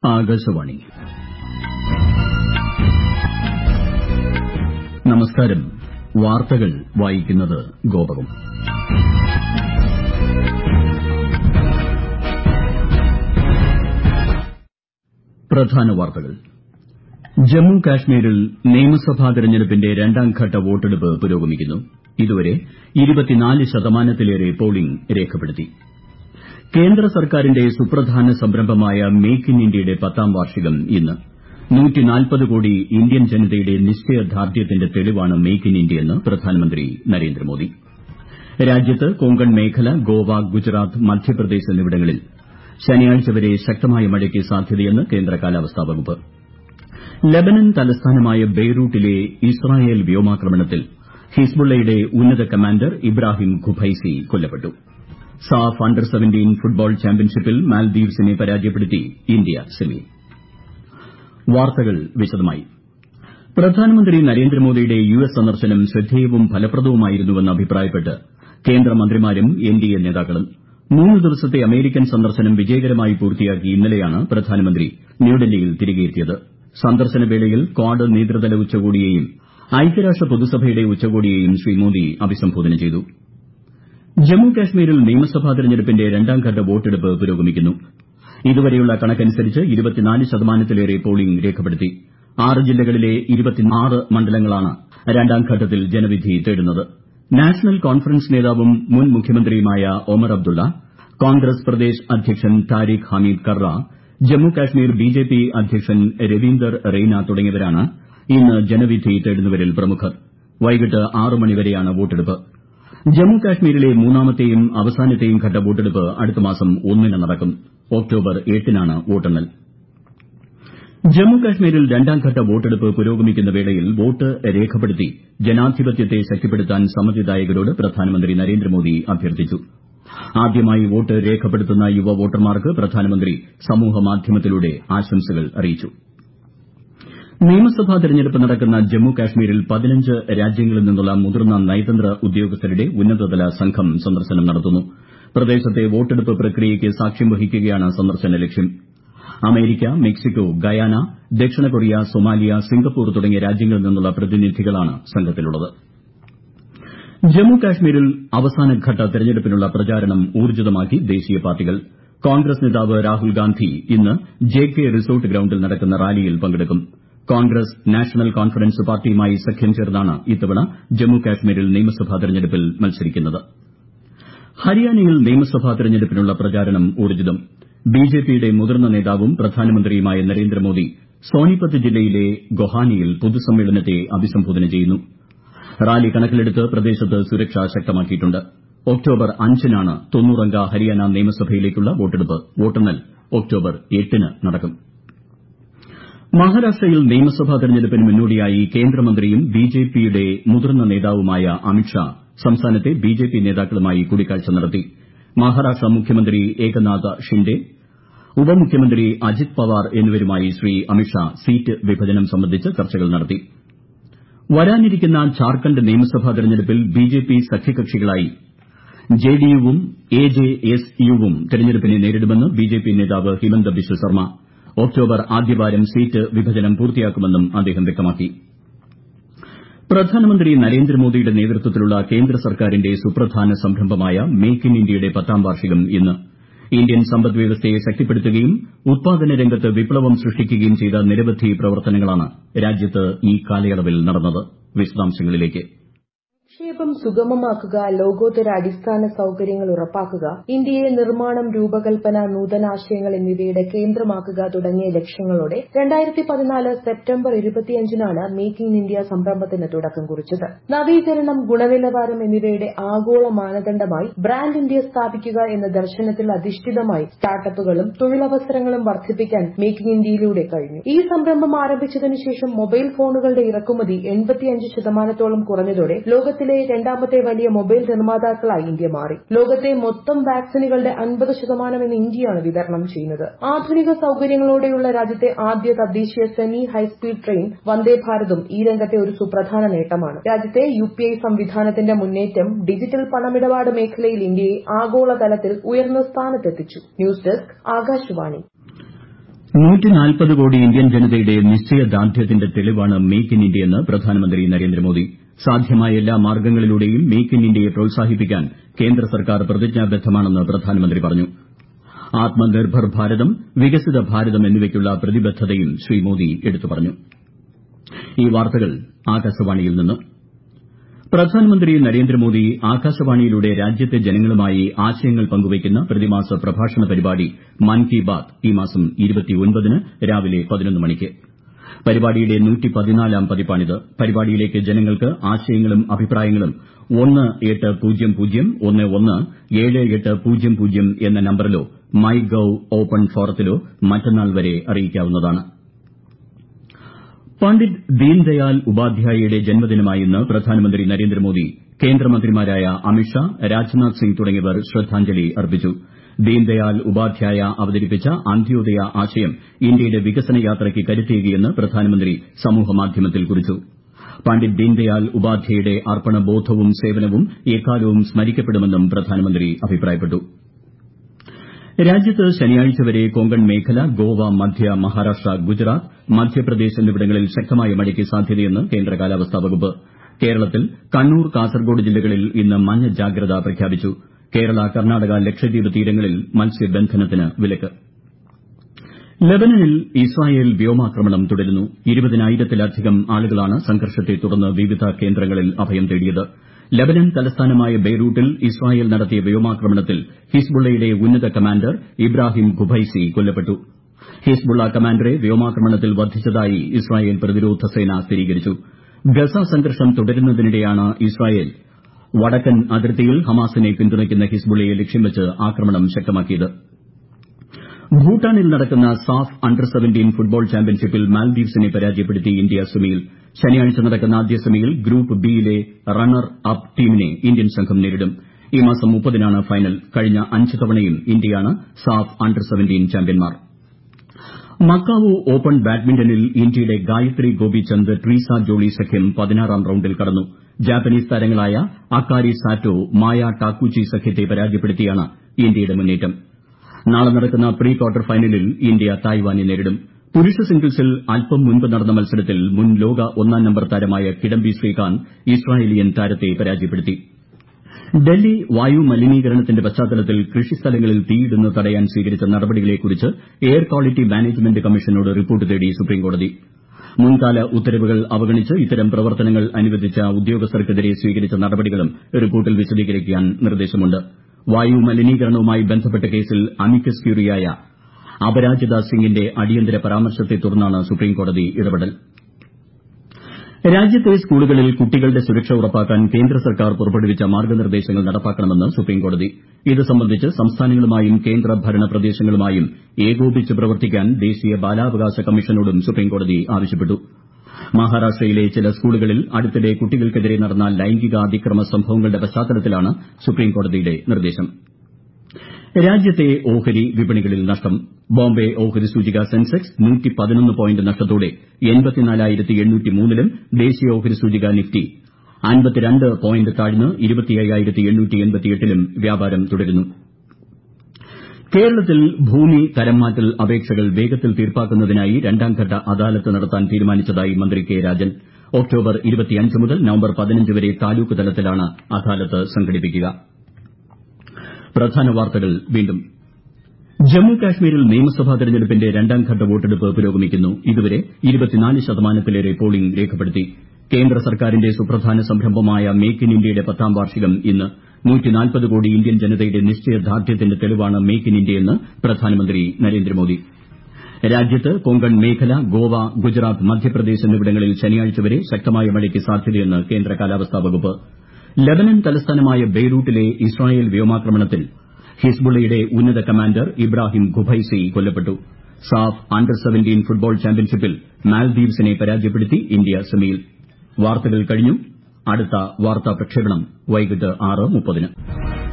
ആകാശവാണി. നമസ്കാരം. വാർത്തകൾ വായിക്കുന്നത് ഗോപകും. പ്രധാന വാർത്തകൾ. ജമ്മു കാശ്മീരിൽ നിയമസഭാ തെരഞ്ഞെടുപ്പിന്റെ രണ്ടാംഘട്ട വോട്ടെടുപ്പ് പുരോഗമിക്കുന്നു. ഇതുവരെ 24% പോളിംഗ് രേഖപ്പെടുത്തി. കേന്ദ്ര സർക്കാരിന്റെ സുപ്രധാന സംരംഭമായ മേക്ക് ഇൻ ഇന്ത്യയുടെ 10ാം വാർഷികം ഇന്ന്. 140 കോടി ഇന്ത്യൻ ജനതയുടെ നിശ്ചയദാർഢ്യത്തിന്റെ തെളിവാണ് മേക്ക് ഇൻ ഇന്ത്യയെന്ന് പ്രധാനമന്ത്രി നരേന്ദ്രമോദി. രാജ്യത്ത് കൊങ്കൺ മേഖല, ഗോവ, ഗുജറാത്ത്, മധ്യപ്രദേശ് എന്നിവിടങ്ങളിൽ ശനിയാഴ്ച വരെ ശക്തമായ മഴയ്ക്ക് സാധ്യതയെന്ന് കേന്ദ്ര കാലാവസ്ഥാ വകുപ്പ്. ലബനൻ തലസ്ഥാനമായ ബെയ്റൂട്ടിലെ ഇസ്രായേൽ വ്യോമാക്രമണത്തിൽ ഹിസ്ബുള്ളയുടെ ഉന്നത കമാൻഡർ ഇബ്രാഹിം ഖുബൈസി കൊല്ലപ്പെട്ടു. സാഫ് അണ്ടർ-17 ഫുട്ബോൾ ചാമ്പ്യൻഷിപ്പിൽ മാൽദീവ്സിനെ പരാജയപ്പെടുത്തി ഇന്ത്യ സെമിയിൽ. വാർത്തകൾ വിശദമായി. പ്രധാനമന്ത്രി നരേന്ദ്രമോദിയുടെ യുഎസ് സന്ദർശനം ശ്രദ്ധേയവും ഫലപ്രദവുമായിരുന്നുവെന്ന് അഭിപ്രായപ്പെട്ട് കേന്ദ്രമന്ത്രിമാരും എൻഡിഎ നേതാക്കളും. 3 ദിവസത്തെ അമേരിക്കൻ സന്ദർശനം വിജയകരമായി പൂർത്തിയാക്കി ഇന്നലെയാണ് പ്രധാനമന്ത്രി ന്യൂഡൽഹിയിൽ തിരികെ എത്തിയത്. സന്ദർശനവേളയിൽ ക്വാഡ് നേതൃതല ഉച്ചകോടിയെയും ഐക്യരാഷ്ട്ര പൊതുസഭയുടെ ഉച്ചകോടിയെയും ശ്രീ മോദി അഭിസംബോധന ചെയ്തു. ജമ്മു കാശ്മീരിൽ നിയമസഭാ തെരഞ്ഞെടുപ്പിന്റെ രണ്ടാംഘട്ട വോട്ടെടുപ്പ് പുരോഗമിക്കുന്നു. ഇതുവരെയുള്ള കണക്കനുസരിച്ച് 24% പോളിംഗ് രേഖപ്പെടുത്തി. 6 ജില്ലകളിലെ 26 മണ്ഡലങ്ങളാണ് രണ്ടാംഘട്ടത്തിൽ ജനവിധി തേടുന്നത്. നാഷണൽ കോൺഫറൻസ് നേതാവും മുൻ മുഖ്യമന്ത്രിയുമായ ഒമർ അബ്ദുള്ള, കോൺഗ്രസ് പ്രദേശ് അധ്യക്ഷൻ താരിഖ് ഹമീദ് കർറ, ജമ്മു കാശ്മീർ ബിജെപി അധ്യക്ഷൻ രവീന്ദർ റെയ്ന തുടങ്ങിയവരാണ് ഇന്ന് ജനവിധി തേടുന്നവരിൽ പ്രമുഖർ. വൈകിട്ട് 6 മണിവരെയാണ് വോട്ടെടുപ്പ്. ജമ്മു കാശ്മീരിലെ മൂന്നാമത്തെയും അവസാനത്തെയും ഘട്ട വോട്ടെടുപ്പ് അടുത്ത മാസം 1 നടക്കും. ഒക്ടോബർ 8 വോട്ടെണ്ണൽ. ജമ്മു കാശ്മീരിൽ രണ്ടാംഘട്ട വോട്ടെടുപ്പ് പുരോഗമിക്കുന്ന വേളയിൽ വോട്ട് രേഖപ്പെടുത്തി ജനാധിപത്യത്തെ ശക്തിപ്പെടുത്താൻ സമ്മതിദായകരോട് പ്രധാനമന്ത്രി നരേന്ദ്രമോദി അഭ്യർത്ഥിച്ചു. ആദ്യമായി വോട്ട് രേഖപ്പെടുത്തുന്ന യുവ വോട്ടർമാർക്ക് പ്രധാനമന്ത്രി സമൂഹമാധ്യമത്തിലൂടെ ആശംസകൾ അറിയിച്ചു. നിയമസഭാ തെരഞ്ഞെടുപ്പ് നടക്കുന്ന ജമ്മു കാശ്മീരിൽ 15 രാജ്യങ്ങളിൽ നിന്നുള്ള മുതിർന്ന നയതന്ത്ര ഉദ്യോഗസ്ഥരുടെ ഉന്നതതല സംഘം സന്ദർശനം നടത്തുന്നു. പ്രദേശത്തെ വോട്ടെടുപ്പ് പ്രക്രിയയ്ക്ക് സാക്ഷ്യം വഹിക്കുകയാണ് സന്ദർശന ലക്ഷ്യം. അമേരിക്ക, മെക്സിക്കോ, ഗയാന, ദക്ഷിണ കൊറിയ, സൊമാലിയ, സിംഗപ്പൂർ തുടങ്ങിയ രാജ്യങ്ങളിൽ നിന്നുള്ള പ്രതിനിധികളാണ് സംഘത്തിലുള്ളത്. ജമ്മു കാശ്മീരിൽ അവസാനഘട്ട തെരഞ്ഞെടുപ്പിനുള്ള പ്രചാരണം ഊർജ്ജിതമാക്കി ദേശീയ പാർട്ടികൾ. കോൺഗ്രസ് നേതാവ് രാഹുൽ ഗാന്ധി ഇന്ന് ജെകെ റിസോർട്ട് ഗ്രൌണ്ടിൽ നടക്കുന്ന റാലിയിൽ പങ്കെടുക്കും. കോൺഗ്രസ് നാഷണൽ കോൺഫറൻസ് പാർട്ടിയുമായി സഖ്യം ചേർന്നാണ് ഇത്തവണ ജമ്മു കാശ്മീരിൽ നിയമസഭാ തെരഞ്ഞെടുപ്പിൽ മത്സരിക്കുന്നത്. ഹരിയാനയിൽ നിയമസഭാ തെരഞ്ഞെടുപ്പിനുള്ള പ്രചാരണം ഊർജ്ജിതം. ബിജെപിയുടെ മുതിർന്ന നേതാവും പ്രധാനമന്ത്രിയുമായ നരേന്ദ്രമോദി സോനിപത്ത് ജില്ലയിലെ ഗൊഹാനിയിൽ പൊതുസമ്മേളനത്തെ അഭിസംബോധന ചെയ്യുന്നു. റാലി കണക്കിലെടുത്ത് പ്രദേശത്ത് സുരക്ഷ ശക്തമാക്കിയിട്ടുണ്ട്. ഒക്ടോബർ 5 90 അംഗ ഹരിയാന നിയമസഭയിലേക്കുള്ള വോട്ടെടുപ്പ്. വോട്ടെണ്ണൽ ഒക്ടോബർ 8 നടക്കും. മഹാരാഷ്ട്രയിൽ നിയമസഭാ തെരഞ്ഞെടുപ്പിന് മുന്നോടിയായി കേന്ദ്രമന്ത്രിയും ബിജെപിയുടെ മുതിർന്ന നേതാവുമായ അമിത്ഷാ സംസ്ഥാനത്തെ ബിജെപി നേതാക്കളുമായി കൂടിക്കാഴ്ച നടത്തി. മഹാരാഷ്ട്ര മുഖ്യമന്ത്രി ഏകനാഥ് ഷിൻഡെ, ഉപമുഖ്യമന്ത്രി അജിത് പവാർ എന്നിവരുമായി ശ്രീ അമിത്ഷാ സീറ്റ് വിഭജനം സംബന്ധിച്ച് ചർച്ചകൾ നടത്തി. വരാനിരിക്കുന്ന ഝാർഖണ്ഡ് നിയമസഭാ തെരഞ്ഞെടുപ്പിൽ ബിജെപി സഖ്യകക്ഷികളായി ജെഡിയുവും എജെഎസ്യുവും തെരഞ്ഞെടുപ്പിനെ നേരിടുമെന്ന് ബിജെപി നേതാവ് ഹിമന്ത ബിശ്വ ശർമ്മ. ഒക്ടോബർ ആദ്യവാരം സീറ്റ് വിഭജനം പൂർത്തിയാക്കുമെന്നും അദ്ദേഹം വ്യക്തമാക്കി. പ്രധാനമന്ത്രി നരേന്ദ്രമോദിയുടെ നേതൃത്വത്തിലുള്ള കേന്ദ്ര സർക്കാരിന്റെ സുപ്രധാന സംരംഭമായ മേക്ക് ഇൻ ഇന്ത്യയുടെ 10ാം വാർഷികം ഇന്ന്. ഇന്ത്യൻ സമ്പദ്വ്യവസ്ഥയെ ശക്തിപ്പെടുത്തുകയും ഉത്പാദന രംഗത്ത് വിപ്ലവം സൃഷ്ടിക്കുകയും ചെയ്ത നിരവധി പ്രവർത്തനങ്ങളാണ് രാജ്യത്ത് ഈ കാലയളവിൽ നടന്നത്. വിശദാംശങ്ങളിലേക്ക്. നിക്ഷേപം സുഗമമാക്കുക, ലോകോത്തര അടിസ്ഥാന സൌകര്യങ്ങൾ ഉറപ്പാക്കുക, ഇന്ത്യയെ നിർമ്മാണം, രൂപകൽപ്പന, നൂതനാശയങ്ങൾ എന്നിവയുടെ കേന്ദ്രമാക്കുക തുടങ്ങിയ ലക്ഷ്യങ്ങളോടെ 2014 സെപ്റ്റംബർ 25 മേക്ക് ഇൻ ഇന്ത്യ സംരംഭത്തിന് തുടക്കം കുറിച്ചത്. നവീകരണം, ഗുണനിലവാരം എന്നിവയുടെ ആഗോള മാനദണ്ഡമായി ബ്രാൻഡ് ഇന്ത്യ സ്ഥാപിക്കുക എന്ന ദർശനത്തിൽ അധിഷ്ഠിതമായി സ്റ്റാർട്ടപ്പുകളും തൊഴിലവസരങ്ങളും വർദ്ധിപ്പിക്കാൻ മേക്ക് ഇൻ ഇന്ത്യയിലൂടെ കഴിഞ്ഞു. ഈ സംരംഭം ആരംഭിച്ചതിനു ശേഷം മൊബൈൽ ഫോണുകളുടെ ഇറക്കുമതി 85% കുറഞ്ഞതോടെ ലോകത്തിലെ രണ്ടാമത്തെ വലിയ മൊബൈൽ നിർമ്മാതാക്കളായി ഇന്ത്യ മാറി. ലോകത്തെ മൊത്തം വാക്സിനുകളുടെ 50% ഇന്ന് ഇന്ത്യയാണ് വിതരണം ചെയ്യുന്നത്. ആധുനിക സൌകര്യങ്ങളോടെയുള്ള രാജ്യത്തെ ആദ്യ തദ്ദേശീയ സെമി ഹൈസ്പീഡ് ട്രെയിൻ വന്ദേ ഭാരതും ഈ രംഗത്തെ ഒരു സുപ്രധാന നേട്ടമാണ്. രാജ്യത്തെ UPI സംവിധാനത്തിന്റെ മുന്നേറ്റം ഡിജിറ്റൽ പണമിടപാട് മേഖലയിൽ ഇന്ത്യയെ ആഗോളതലത്തിൽ ഉയർന്ന സ്ഥാനത്തെത്തിച്ചു. News desk, Akashvani. 140 കോടി ഇന്ത്യൻ ജനതയുടെ നിശ്ചയദാർഢ്യത്തിന്റെ തെളിവാണ് മേക്ക് ഇൻ ഇന്ത്യയെന്ന് പ്രധാനമന്ത്രി നരേന്ദ്രമോദി. സാധ്യമായ എല്ലാ മാർഗ്ഗങ്ങളിലൂടെയും മേക്ക് ഇൻ ഇന്ത്യയെ പ്രോത്സാഹിപ്പിക്കാൻ കേന്ദ്ര സർക്കാർ പ്രതിജ്ഞാബദ്ധമാണെന്ന് പ്രധാനമന്ത്രി പറഞ്ഞു. ആത്മനിർഭർ ഭാരതം, വികസിത ഭാരതം എന്നിവയ്ക്കുള്ള പ്രതിബദ്ധതയും ശ്രീ മോദി എടുത്തു പറഞ്ഞു. ഈ വാർത്തകൾ ആകാശവാണിയിൽ നിന്ന്. പ്രധാനമന്ത്രി നരേന്ദ്രമോദി ആകാശവാണിയിലൂടെ രാജ്യത്തെ ജനങ്ങളുമായി ആശയങ്ങൾ പങ്കുവയ്ക്കുന്ന പ്രതിമാസ പ്രഭാഷണ പരിപാടി മൻ കി ബാത് ഈ മാസം 29-ന് രാവിലെ 11 മണിക്ക്. പരിപാടിയുടെ 114-ാം പതിപ്പാണിത്. പരിപാടിയിലേക്ക് ജനങ്ങൾക്ക് ആശയങ്ങളും അഭിപ്രായങ്ങളും 1800117800 എന്ന നമ്പറിലോ മൈ ഗവ് ഓപ്പൺ ഫോറത്തിലോ മറ്റന്നാൾ വരെ അറിയിക്കാവുന്നതാണ്. പണ്ഡിറ്റ് ദീൻദയാൽ ഉപാധ്യായയുടെ ജന്മദിനമായ ഇന്ന് പ്രധാനമന്ത്രി നരേന്ദ്രമോദി കേന്ദ്രമന്ത്രിമാരായ അമിത് ഷാ, രാജ്നാഥ് സിംഗ് തുടങ്ങിയവർ ശ്രദ്ധാഞ്ജലി അർപ്പിച്ചു. ദീൻദയാൽ ഉപാധ്യായ അവതരിപ്പിച്ച അന്ത്യോദയ ആശയം ഇന്ത്യയുടെ വികസന യാത്രയ്ക്ക് കരുത്തേകിയെന്ന് പ്രധാനമന്ത്രി സമൂഹമാധ്യമത്തിൽ കുറിച്ചു. പണ്ഡിറ്റ് ദീൻദയാൽ ഉപാധ്യായയുടെ അർപ്പണബോധവും സേവനവും എക്കാലവും സ്മരിക്കപ്പെടുമെന്നും പ്രധാനമന്ത്രി അഭിപ്രായപ്പെട്ടു. രാജ്യത്ത് ശനിയാഴ്ച വരെ കൊങ്കൺ മേഖല, ഗോവ, മധ്യ മഹാരാഷ്ട്ര, ഗുജറാത്ത്, മധ്യപ്രദേശ് എന്നിവിടങ്ങളിൽ ശക്തമായ മഴയ്ക്ക് സാധ്യതയെന്ന് കേന്ദ്ര കാലാവസ്ഥാ വകുപ്പ്. കേരളത്തിൽ കണ്ണൂർ, കാസർഗോഡ് ജില്ലകളിൽ ഇന്ന് മഞ്ഞ ജാഗ്രത പ്രഖ്യാപിച്ചു. കേരള, കർണാടക, ലക്ഷദ്വീപ് തീരങ്ങളിൽ മത്സ്യബന്ധനത്തിന് വിലക്ക്. ലബനനിൽ ഇസ്രായേൽ വ്യോമാക്രമണം തുടരുന്നു. 20,000-ത്തിലധികം ആളുകളാണ് സംഘർഷത്തെ തുടർന്ന് വിവിധ കേന്ദ്രങ്ങളിൽ അഭയം തേടിയത്. ലബനൻ തലസ്ഥാനമായ ബെയ്റൂട്ടിൽ ഇസ്രായേൽ നടത്തിയ വ്യോമാക്രമണത്തിൽ ഹിസ്ബുള്ളയുടെ ഉന്നത കമാൻഡർ ഇബ്രാഹിം ഖുബൈസി കൊല്ലപ്പെട്ടു. ഹിസ്ബുള്ള കമാൻഡറെ വ്യോമാക്രമണത്തിൽ വധിച്ചതായി ഇസ്രായേൽ പ്രതിരോധ സേന സ്ഥിരീകരിച്ചു. ഗസ സംഘർഷം തുടരുന്നതിനിടെയാണ് ഇസ്രായേൽ വടക്കൻ അതിർത്തിയിൽ ഹമാസിനെ പിന്തുണയ്ക്കുന്ന ഹിസ്ബുള്ളയെ ലക്ഷ്യം വെച്ച് ആക്രമണം ശക്തമാക്കിയത്. ഭൂട്ടാനിൽ നടക്കുന്ന സാഫ് അണ്ടർ-17 ഫുട്ബോൾ ചാമ്പ്യൻഷിപ്പിൽ മാൽദീവ്സിനെ പരാജയപ്പെടുത്തി ഇന്ത്യ സെമിയിൽ. ശനിയാഴ്ച നടക്കുന്ന ആദ്യ സെമിയിൽ ഗ്രൂപ്പ് ബിയിലെ റണ്ണർ അപ്പ് ടീമിനെ ഇന്ത്യൻ സംഘം നേരിടും. ഈ മാസം 30-നാണ് ഫൈനൽ. കഴിഞ്ഞ 5 തവണയും ഇന്ത്യയാണ് സാഫ് അണ്ടർ-17 ചാമ്പ്യന്മാർ. മക്കാവു ഓപ്പൺ ബാഡ്മിന്റണിൽ ഇന്ത്യയുടെ ഗായത്രി ഗോപിചന്ദ്, ട്രീസ ജോളി സഖ്യം 16-ാം റൌണ്ടിൽ കടന്നു. ജാപ്പനീസ് താരങ്ങളായ അക്കാരി സാറ്റോ, മായ ടാക്കുച്ചി സഖ്യത്തെ പരാജയപ്പെടുത്തിയാണ് ഇന്ത്യയുടെ മുന്നേറ്റം. നാളെ നടക്കുന്ന പ്രീ ക്വാർട്ടർ ഫൈനലിൽ ഇന്ത്യ തായ്വാനെ നേരിടും. പുരുഷ സിംഗിൾസിൽ അല്പം മുൻപ് നടന്ന മത്സരത്തിൽ മുൻ ലോക 1-ാം നമ്പർ താരമായ കിഡംബി ശ്രീകാന്ത് ഇസ്രായേലിയൻ താരത്തെ പരാജയപ്പെടുത്തി. ഡൽഹി വായു മലിനീകരണത്തിന്റെ പശ്ചാത്തലത്തിൽ കൃഷിസ്ഥലങ്ങളിൽ തീയിടുന്നത് തടയാൻ സ്വീകരിച്ച നടപടികളെക്കുറിച്ച് എയർ ക്വാളിറ്റി മാനേജ്മെന്റ് കമ്മീഷനോട് റിപ്പോർട്ട് തേടി സുപ്രീംകോടതി. മുൻകാല ഉത്തരവുകൾ അവഗണിച്ച് ഇത്തരം പ്രവർത്തനങ്ങൾ അനുവദിച്ച ഉദ്യോഗസ്ഥർക്കെതിരെ സ്വീകരിച്ച നടപടികളും റിപ്പോർട്ടിൽ വിശദീകരിക്കാൻ നിർദ്ദേശമുണ്ട്. വായു മലിനീകരണവുമായി ബന്ധപ്പെട്ട കേസിൽ അമിക്കസ് ക്യൂറിയായ അപരാജിത സിംഗിന്റെ അടിയന്തര പരാമർശത്തെ തുടർന്നാണ് സുപ്രീംകോടതി ഇടപെടൽ. രാജ്യത്തെ സ്കൂളുകളിൽ കുട്ടികളുടെ സുരക്ഷ ഉറപ്പാക്കാൻ കേന്ദ്ര സർക്കാർ പുറപ്പെടുവിച്ച മാർഗ്ഗനിർദ്ദേശങ്ങൾ നടപ്പാക്കണമെന്ന് സുപ്രീംകോടതി. ഇത് സംബന്ധിച്ച് സംസ്ഥാനങ്ങളുമായും കേന്ദ്രഭരണ പ്രദേശങ്ങളുമായും ഏകോപിച്ച് പ്രവർത്തിക്കാൻ ദേശീയ ബാലാവകാശ കമ്മീഷനോടും സുപ്രീംകോടതി ആവശ്യപ്പെട്ടു. മഹാരാഷ്ട്രയിലെ ചില സ്കൂളുകളിൽ അടുത്തിടെ കുട്ടികൾക്കെതിരെ നടന്ന ലൈംഗിക അതിക്രമ സംഭവങ്ങളുടെ പശ്ചാത്തലത്തിലാണ് സുപ്രീംകോടതിയുടെ നിർദ്ദേശം. രാജ്യത്തെ ഓഹരി വിപണികളിൽ നഷ്ടം. ബോംബെ ഓഹരി സൂചിക സെൻസെക്സ് 111 പോയിന്റ് നഷ്ടത്തോടെ 84,803-ലും ദേശീയ ഓഹരി സൂചിക നിഫ്റ്റി 52 പോയിന്റ് താഴ്ന്ന് 25,888-ലും വ്യാപാരം തുടരുന്നു. കേരളത്തിൽ ഭൂമി തരംമാറ്റൽ അപേക്ഷകൾ വേഗത്തിൽ തീർപ്പാക്കുന്നതിനായി 2ാംഘട്ട അദാലത്ത് നടത്താൻ തീരുമാനിച്ചതായി മന്ത്രി കെ രാജൻ. ഒക്ടോബർ 25 മുതൽ നവംബർ 15 വരെ താലൂക്ക് തലത്തിലാണ് അദാലത്ത് സംഘടിപ്പിക്കുക. പ്രധാന വാർത്തകൾ വീണ്ടും. ജമ്മു കാശ്മീരിൽ നിയമസഭാ തെരഞ്ഞെടുപ്പിന്റെ 2ാംഘട്ട വോട്ടെടുപ്പ് പുരോഗമിക്കുന്നു. ഇതുവരെ 24% പോളിംഗ് രേഖപ്പെടുത്തി. കേന്ദ്ര സർക്കാരിന്റെ സുപ്രധാന സംരംഭമായ മേക്ക് ഇൻ ഇന്ത്യയുടെ 10ാം വാർഷികം ഇന്ന്. 140 കോടി ഇന്ത്യൻ ജനതയുടെ നിശ്ചയദാർഢ്യത്തിന്റെ തെളിവാണ് മേക്ക് ഇൻ ഇന്ത്യയെന്ന് പ്രധാനമന്ത്രി നരേന്ദ്രമോദി. രാജ്യത്ത് കൊങ്കൺ മേഖല, ഗോവ, ഗുജറാത്ത്, മധ്യപ്രദേശ് എന്നിവിടങ്ങളിൽ ശനിയാഴ്ച വരെ ശക്തമായ മഴയ്ക്ക് സാധ്യതയെന്ന് കേന്ദ്ര കാലാവസ്ഥാ വകുപ്പ്. ലബനൻ തലസ്ഥാനമായ ബെയ്റൂട്ടിലെ ഇസ്രായേൽ വ്യോമാക്രമണത്തിൽ ഹിസ്ബുള്ളയുടെ ഉന്നത കമാൻഡർ ഇബ്രാഹിം ഖുബൈസി കൊല്ലപ്പെട്ടു. സാഫ് അണ്ടർ-17 ഫുട്ബോൾ ചാമ്പ്യൻഷിപ്പിൽ മാൽദീവ്സിനെ പരാജയപ്പെടുത്തി ഇന്ത്യ സെമിയിൽ. വാർത്തകൾ കഴിഞ്ഞു. അടുത്ത വാർത്താ പ്രക്ഷേപണം വൈകിട്ട് 6:30-ന്.